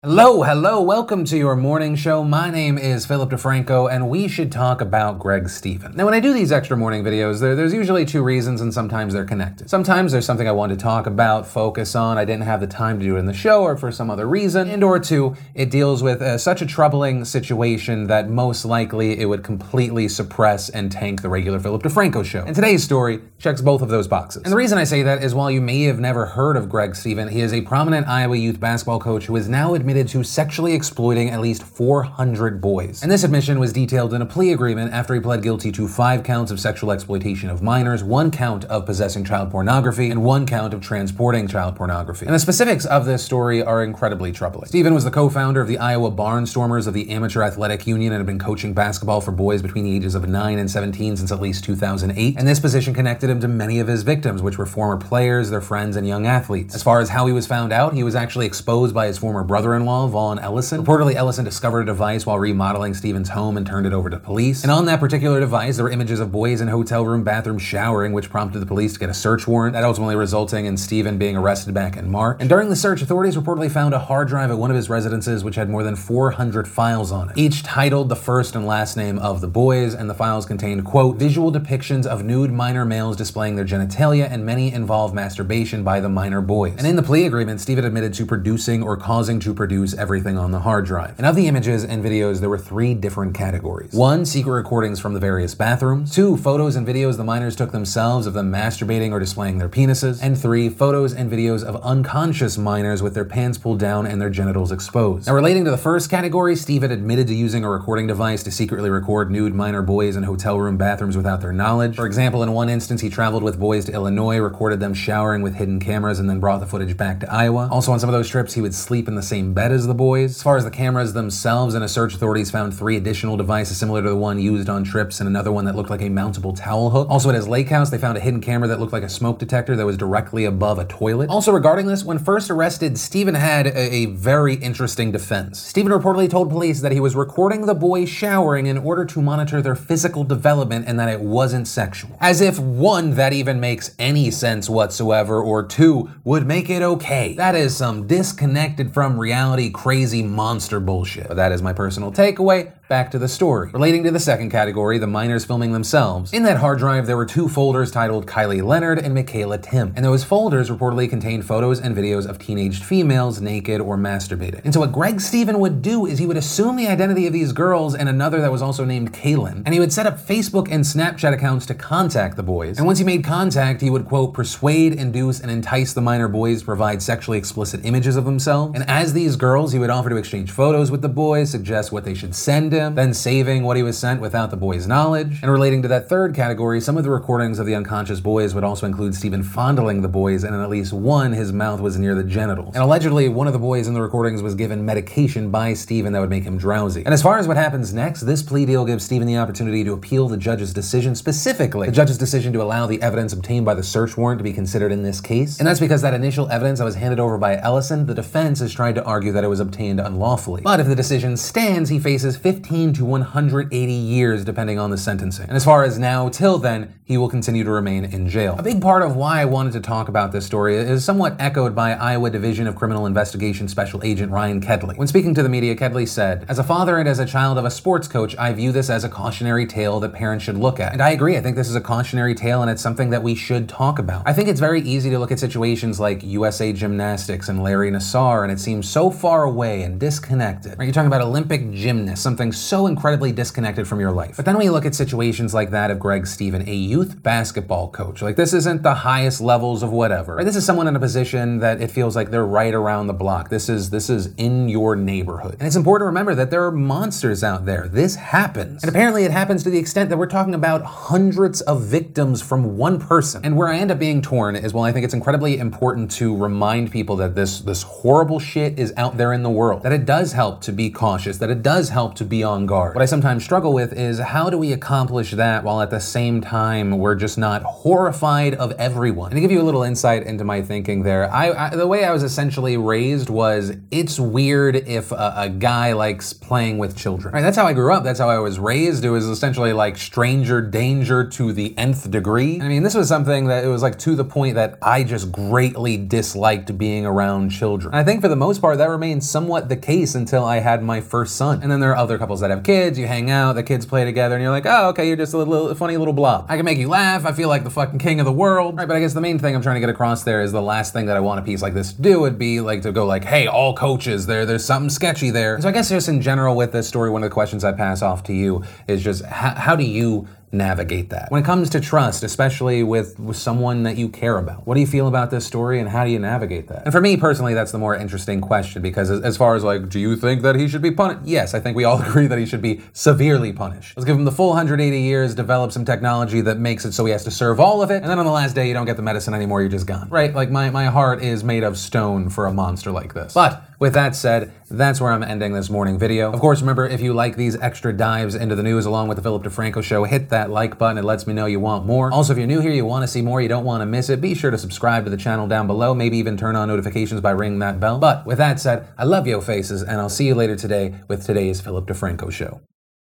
Hello, welcome to your morning show. My name is Philip DeFranco, and we should talk about Greg Stephan. Now, when I do these extra morning videos, there's usually two reasons, and sometimes they're connected. Sometimes there's something I want to talk about, focus on, I didn't have the time to do it in the show, or for some other reason, and or two, it deals with such a troubling situation that most likely it would completely suppress and tank the regular Philip DeFranco show. And today's story checks both of those boxes. And the reason I say that is while you may have never heard of Greg Stephan, he is a prominent Iowa youth basketball coach who is now admitted to sexually exploiting at least 400 boys. And this admission was detailed in a plea agreement after he pled guilty to 5 counts of sexual exploitation of minors, 1 count of possessing child pornography, and 1 count of transporting child pornography. And the specifics of this story are incredibly troubling. Stephan was the co-founder of the Iowa Barnstormers of the Amateur Athletic Union and had been coaching basketball for boys between the ages of 9 and 17 since at least 2008. And this position connected him to many of his victims, which were former players, their friends, and young athletes. As far as how he was found out, he was actually exposed by his former brother-in-law, Vaughn Ellison. Reportedly, Ellison discovered a device while remodeling Stephan's home and turned it over to police. And on that particular device, there were images of boys in hotel room bathrooms showering, which prompted the police to get a search warrant, that ultimately resulting in Stephan being arrested back in March. And during the search, authorities reportedly found a hard drive at one of his residences which had more than 400 files on it, each titled the first and last name of the boys, and the files contained, quote, visual depictions of nude minor males displaying their genitalia, and many involve masturbation by the minor boys. And in the plea agreement, Stephan admitted to producing or causing to produce everything on the hard drive. And of the images and videos, there were 3 different categories. 1, secret recordings from the various bathrooms. 2, photos and videos the minors took themselves of them masturbating or displaying their penises. And 3, photos and videos of unconscious minors with their pants pulled down and their genitals exposed. Now, relating to the first category, Stephan admitted to using a recording device to secretly record nude minor boys in hotel room bathrooms without their knowledge. For example, in one instance, he traveled with boys to Illinois, recorded them showering with hidden cameras, and then brought the footage back to Iowa. Also, on some of those trips, he would sleep in the same bed as the boys. As far as the cameras themselves, in a search, authorities found 3 additional devices similar to the one used on trips and another one that looked like a mountable towel hook. Also, at his lake house, they found a hidden camera that looked like a smoke detector that was directly above a toilet. Also, regarding this, when first arrested, Stephan had a very interesting defense. Stephan reportedly told police that he was recording the boys showering in order to monitor their physical development and that it wasn't sexual. As if 1, that even makes any sense whatsoever, or 2, would make it okay. That is some disconnected from reality crazy monster bullshit. But that is my personal takeaway. Back to the story. Relating to the second category, the minors filming themselves, in that hard drive there were 2 folders titled Kylie Leonard and Michaela Tim. And those folders reportedly contained photos and videos of teenaged females naked or masturbating. And so what Greg Stephan would do is he would assume the identity of these girls and another that was also named Kaylin, and he would set up Facebook and Snapchat accounts to contact the boys. And once he made contact, he would, quote, persuade, induce, and entice the minor boys to provide sexually explicit images of themselves. And as these girls, he would offer to exchange photos with the boys, suggest what they should send him, then saving what he was sent without the boys' knowledge. And relating to that third category, some of the recordings of the unconscious boys would also include Stephan fondling the boys, and in at least one, his mouth was near the genitals. And allegedly, one of the boys in the recordings was given medication by Stephan that would make him drowsy. And as far as what happens next, this plea deal gives Stephan the opportunity to appeal the judge's decision, specifically the judge's decision to allow the evidence obtained by the search warrant to be considered in this case. And that's because that initial evidence that was handed over by Ellison, the defense has tried to argue that it was obtained unlawfully. But if the decision stands, he faces 15 to 180 years depending on the sentencing. And as far as now, till then, he will continue to remain in jail. A big part of why I wanted to talk about this story is somewhat echoed by Iowa Division of Criminal Investigation Special Agent Ryan Kedley. When speaking to the media, Kedley said, "As a father and as a child of a sports coach, I view this as a cautionary tale that parents should look at." And I agree, I think this is a cautionary tale and it's something that we should talk about. I think it's very easy to look at situations like USA Gymnastics and Larry Nassar and it seems so far away and disconnected. Right? You're talking about Olympic gymnasts, something so incredibly disconnected from your life. But then when you look at situations like that of Greg Stephan, a youth basketball coach, like this isn't the highest levels of whatever. Right? This is someone in a position that it feels like they're right around the block. This is in your neighborhood. And it's important to remember that there are monsters out there. This happens. And apparently it happens to the extent that we're talking about hundreds of victims from one person. And where I end up being torn is, well, I think it's incredibly important to remind people that this horrible shit is out there in the world, that it does help to be cautious, that it does help to be on guard. What I sometimes struggle with is how do we accomplish that while at the same time we're just not horrified of everyone? And to give you a little insight into my thinking there, the way I was essentially raised was it's weird if a guy likes playing with children. Right? That's how I grew up. That's how I was raised. It was essentially like stranger danger to the nth degree. I mean, this was something that it was like to the point that I just greatly disliked being around children. And I think for the most part, that remained somewhat the case until I had my first son. And then there are other couples that have kids, you hang out, the kids play together, and you're like, oh, okay, you're just a little funny little blob. I can make you laugh, I feel like the fucking king of the world. Right, but I guess the main thing I'm trying to get across there is the last thing that I want a piece like this to do would be like to go like, hey, all coaches, there's something sketchy there. So I guess just in general with this story, one of the questions I pass off to you is just how do you navigate that? When it comes to trust, especially with someone that you care about, what do you feel about this story and how do you navigate that? And for me personally, that's the more interesting question, because as far as like, do you think that he should be punished? Yes, I think we all agree that he should be severely punished. Let's give him the full 180 years, develop some technology that makes it so he has to serve all of it, and then on the last day you don't get the medicine anymore, you're just gone. Right, like my heart is made of stone for a monster like this. But with that said, that's where I'm ending this morning video. Of course, remember, if you like these extra dives into the news along with the Philip DeFranco Show, hit that like button. It lets me know you want more. Also, if you're new here, you want to see more, you don't want to miss it, be sure to subscribe to the channel down below, maybe even turn on notifications by ringing that bell. But with that said, I love yo faces, and I'll see you later today with today's Philip DeFranco Show.